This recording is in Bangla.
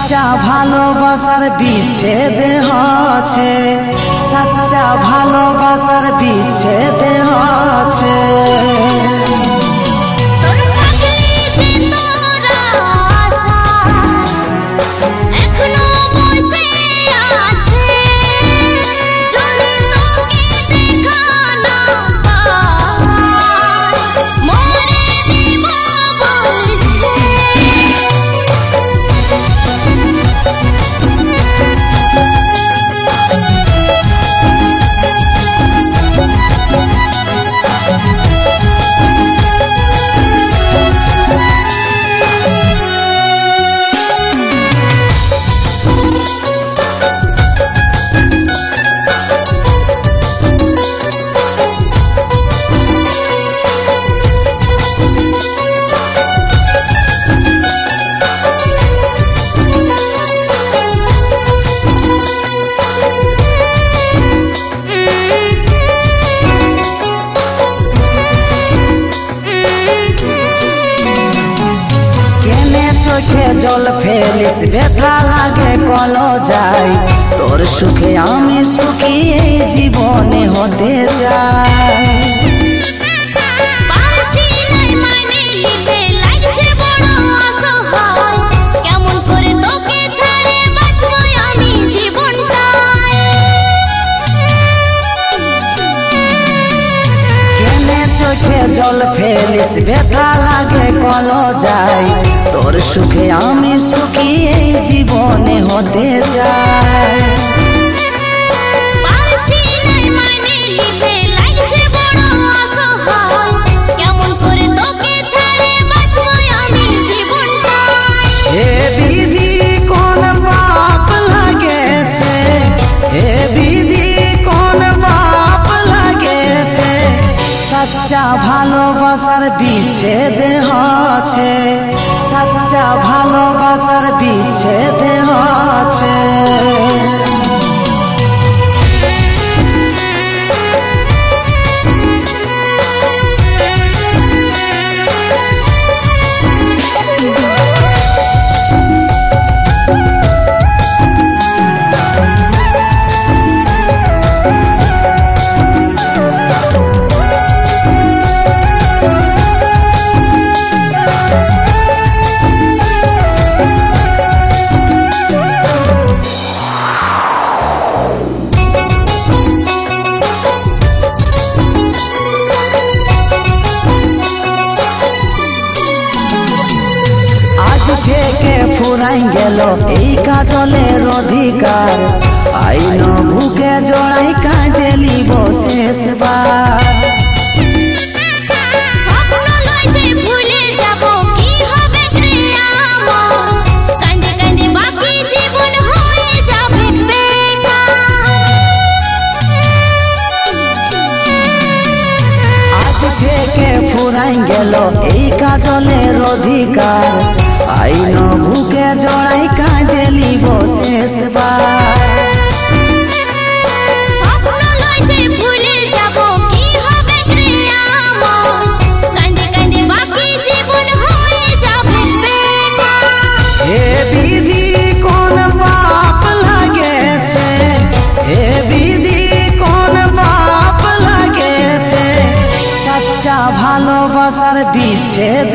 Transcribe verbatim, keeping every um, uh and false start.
सच्चा ভালোবাসার বিচ্ছেদ হচ্ছে, सच्चा ভালোবাসার বিচ্ছেদ হচ্ছে। চোখে জল ফেলিস ব্যথা লাগে কলো যাই, তোর সুখে আমি সুখী এই জীবনে হতে চাই। চোখে জল ফেলিস ব্যথা লাগে কলো যাই, তোর সুখে আমি সুখী এই জীবনে হতে চাই। হে বিধি কোন পাপ লাগেছে, হে বিধি কোন পাপ লাগেছে, सच्चा ভালোবাসার বিচ্ছেদ হচ্ছে, सच्चा ভালোবাসার বিচ্ছেদ হচ্ছে। থেকে ফুরাই গেল এই কাজলের অধিকার, আইন বুকে জড়াই কাঁদে লিব শেষবার। আজ থেকে ফুরাই গেল এই কাজলের অধিকার, আইন বুকে জড়াই কাঁদে লিব শেষবার। হে বিধি কোন পাপ লাগেছে, হে বিধি কোন পাপ লাগেছে, सच्चा ভালোবাসার বিচ্ছেদ